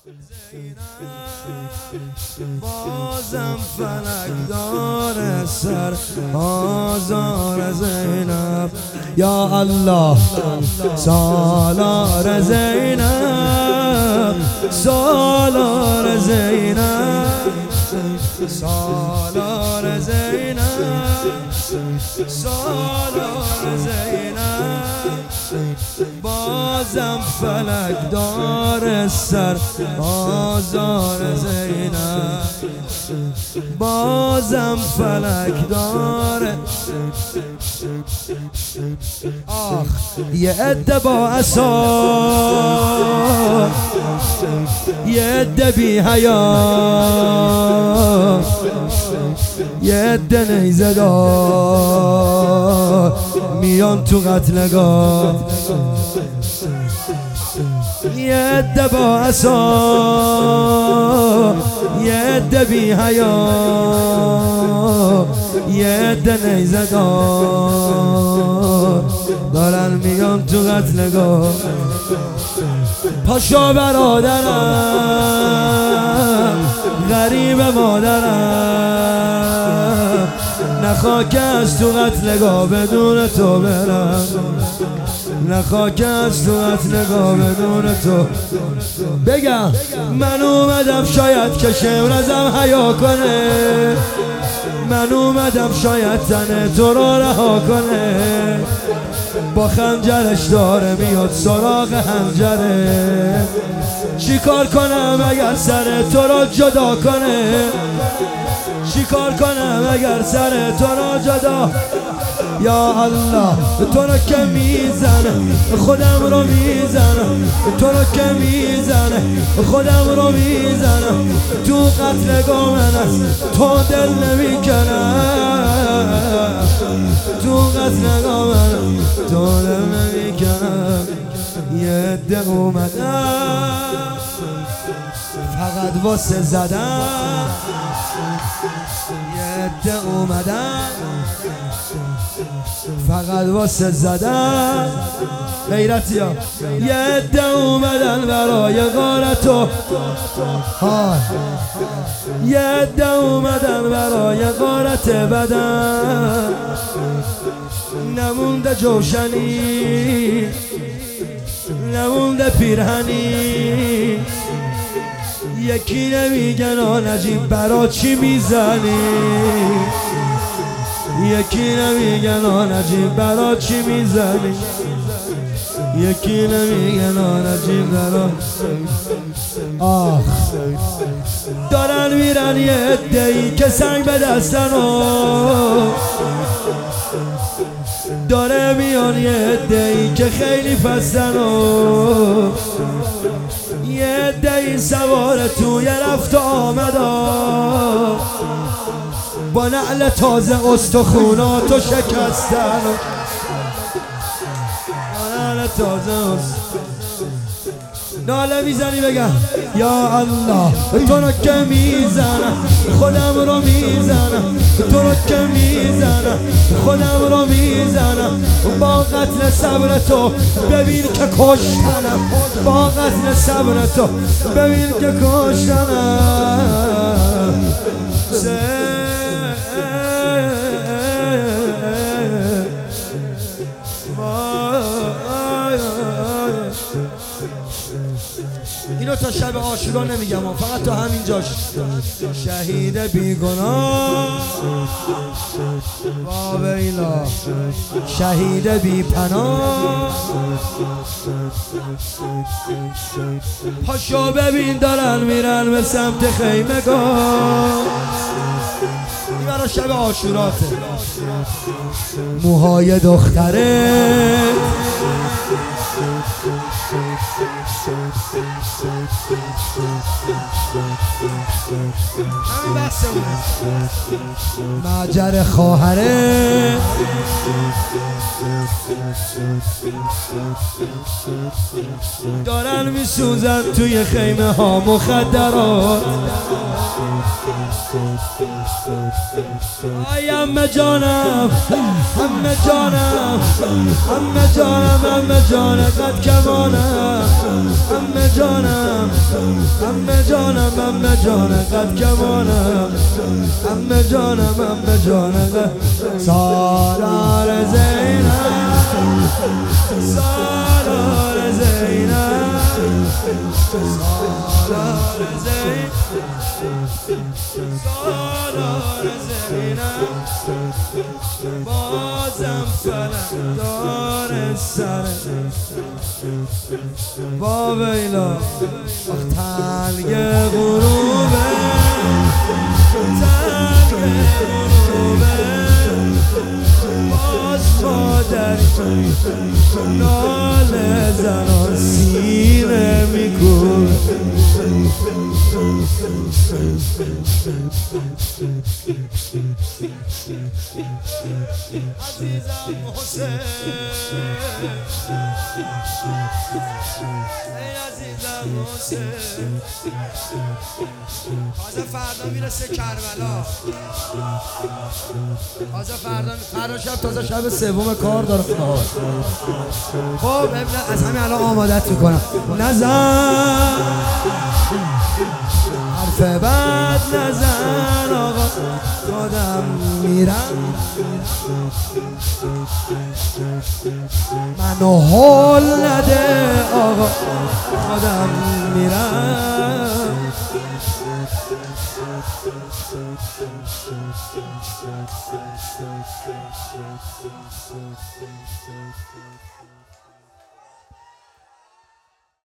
بازم فلک داره سر آزار زینب. یا الله سالار زینب، سالار زینب، سالار زینب، سالار زینب. بازم فلک داره سر آزار زینب، بازم فلک داره. آخ یه عده با عصا، یه عده بی حیا، یه عده نیزه دار میان تو قتلگاه. یه عده با عصا، یه عده بی حیا، یه عده نیزه دار دارن میان تو قتلگاه. پاشا برادرم، غریب مادرم، نخواک از تو قتلگاه بدون تو برم، نخواک از تو قتلگاه بدون تو. بگم من اومدم شاید که شمر ازم حیا کنه، من اومدم شاید تن تو رو رها کنه. با خنجرش داره میاد سراغ حنجره، چی کار کنم اگر سر تو رو جدا کنه، چی کار کنم اگر سر تو رو جدا. یا الله تو رو که میزنه خودم رو میزنه، تو رو که میزنه خودم رو میزنه. تو قتلگاه من است تو دل نمیکنه، تو قتلگاه من تو دل نمیکنه. یه عده اومدم فقط واسه زدم، یه عده اومدم فقط واسه زدن. غیرتی ها یه عده اومدن برای غارتو، یه عده اومدن برای غارت بدن. نمونده جوشنی، نمونده پیرهنی، یکی نمیگن نجیب برا چی میزنی، یکی نمیگن نجیب برا چی میزنی، یکی نمیگن نجیب برا. آخ دارن میرن یه عده‌ای که سنگ به دستن و داره میان یه عده‌ای که خیلی پستن و یه عده‌ای سوار توی رفت و آمدا، با نعل تازه استخوناتو شکستن، با نعل تازه ناله میزنی بگم یا الله تو رو که میزنم خودم رو میزنم، تو رو که میزنم خودم رو میزنم. با قتل صبر تو ببین که کشتنم، با قتل صبر تو ببین که کشتنم. اینو تا شب عاشورا نمیگم، فقط تا همینجاش. شهید بیگناه واویلا، شهید بی پناه. پاشو ببین دارن میرن به سمت خیمگاه. این برای شب عاشوراته. موهای دختره همین بحثمونه. مهجر خواهره دارن میسوزن توی خیمه ها مخدرات. ای امه جانم، امه جانم، امه جانم، امه جانم. جانه قد کمانم عمه جانم عمه جانم عمه جانه قد کمانم عمه جانم عمه جانه سالار زینب سالار زینب سالار زینب سالار زینب بازم فلک داره سره با ویلا تلگ غروبه تلگ غروبه باز مادری ناله زنان سینه میکن عزیزم حسین ای عزیزم حسین تازه فردا میرسه کربلا تازه فردا شب تازه شب سوم کار داره خب از همین الان آمادت میکنم نزن حرف بد نزن آقا خودم میرم منو حال نده آقا خودم میرم